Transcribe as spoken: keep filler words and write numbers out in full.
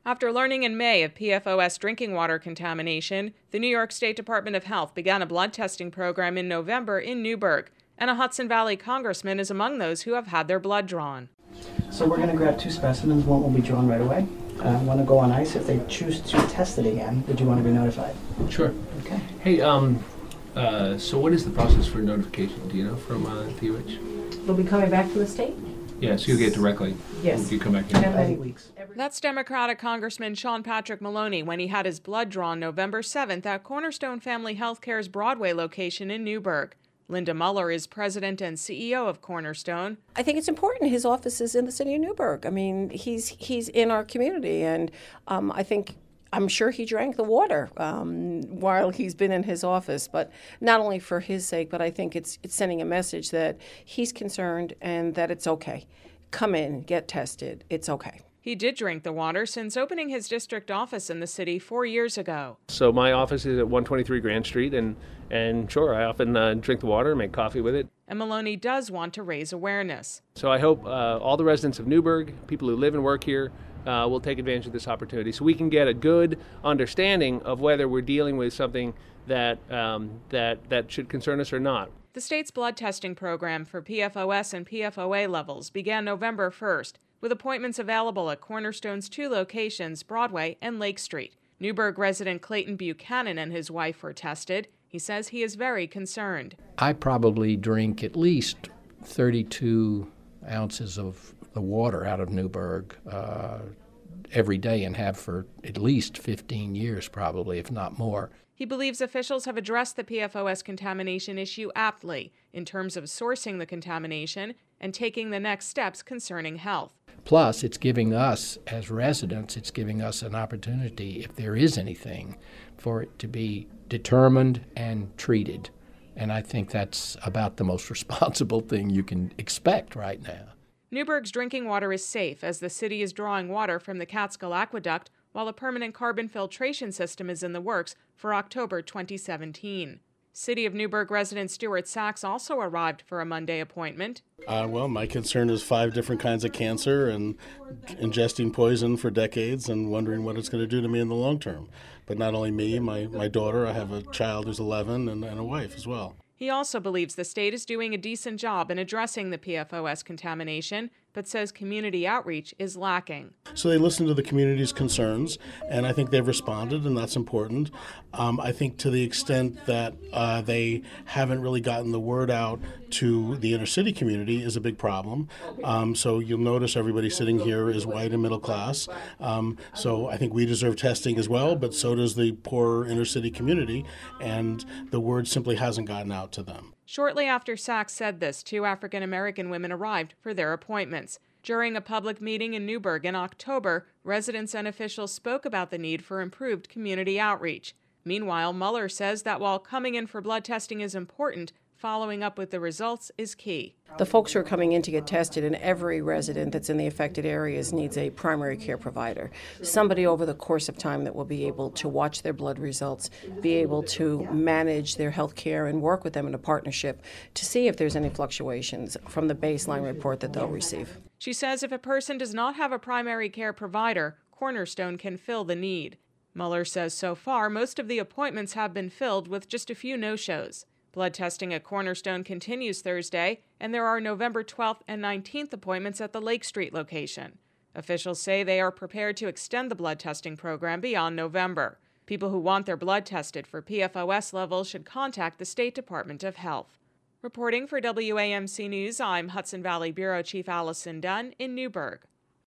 After learning in May of P F O S drinking water contamination, the New York State Department of Health began a blood testing program in November in Newburgh, and a Hudson Valley congressman is among those who have had their blood drawn. So we're going to grab two specimens. One will be drawn right away. Uh, one will go on ice. If they choose to test it again, would you want to be notified? Sure. Okay. Hey, um, uh, so what is the process for notification? Do you know from uh, P U H? They'll be coming back from the state? Yeah, so you'll get directly. Yes. You come back in. Eight weeks. That's Democratic Congressman Sean Patrick Maloney when he had his blood drawn November seventh at Cornerstone Family Healthcare's Broadway location in Newburgh. Linda Muller is president and C E O of Cornerstone. I think it's important. His office is in the city of Newburgh. I mean, he's he's in our community, and um, I think I'm sure he drank the water um, while he's been in his office. But not only for his sake, but I think it's it's sending a message that he's concerned and that it's okay. Come in, get tested. It's okay. He did drink the water since opening his district office in the city four years ago. So my office is at one twenty-three Grand Street, and, and sure, I often uh, drink the water, make coffee with it. And Maloney does want to raise awareness. So I hope uh, all the residents of Newburgh, people who live and work here, uh, will take advantage of this opportunity so we can get a good understanding of whether we're dealing with something that, um, that, that should concern us or not. The state's blood testing program for P F O S and P F O A levels began November first, with appointments available at Cornerstone's two locations, Broadway and Lake Street. Newburgh resident Clayton Buchanan and his wife were tested. He says he is very concerned. I probably drink at least thirty-two ounces of the water out of Newburgh uh, every day and have for at least fifteen years probably, if not more. He believes officials have addressed the P F O S contamination issue aptly in terms of sourcing the contamination and taking the next steps concerning health. Plus, it's giving us, as residents, it's giving us an opportunity, if there is anything, for it to be determined and treated. And I think that's about the most responsible thing you can expect right now. Newburgh's drinking water is safe as the city is drawing water from the Catskill Aqueduct, while a permanent carbon filtration system is in the works for October twenty seventeen. City of Newburgh resident Stuart Sachs also arrived for a Monday appointment. Uh, well, my concern is five different kinds of cancer and ingesting poison for decades and wondering what it's going to do to me in the long term. But not only me, my, my daughter, I have a child who's eleven and, and a wife as well. He also believes the state is doing a decent job in addressing the P F O S contamination, but says community outreach is lacking. So they listen to the community's concerns, and I think they've responded, and that's important. Um, I think to the extent that uh, they haven't really gotten the word out to the inner city community is a big problem. Um, so you'll notice everybody sitting here is white and middle class. Um, so I think we deserve testing as well, but so does the poorer inner city community, and the word simply hasn't gotten out to them. Shortly after Sachs said this, two African-American women arrived for their appointments. During a public meeting in Newburgh in October, residents and officials spoke about the need for improved community outreach. Meanwhile, Muller says that while coming in for blood testing is important, following up with the results is key. The folks who are coming in to get tested, and every resident that's in the affected areas needs a primary care provider, somebody over the course of time that will be able to watch their blood results, be able to manage their health care and work with them in a partnership to see if there's any fluctuations from the baseline report that they'll receive. She says if a person does not have a primary care provider, Cornerstone can fill the need. Muller says so far most of the appointments have been filled with just a few no-shows. Blood testing at Cornerstone continues Thursday, and there are November twelfth and nineteenth appointments at the Lake Street location. Officials say they are prepared to extend the blood testing program beyond November. People who want their blood tested for P F O S levels should contact the State Department of Health. Reporting for W A M C News, I'm Hudson Valley Bureau Chief Allison Dunn in Newburgh.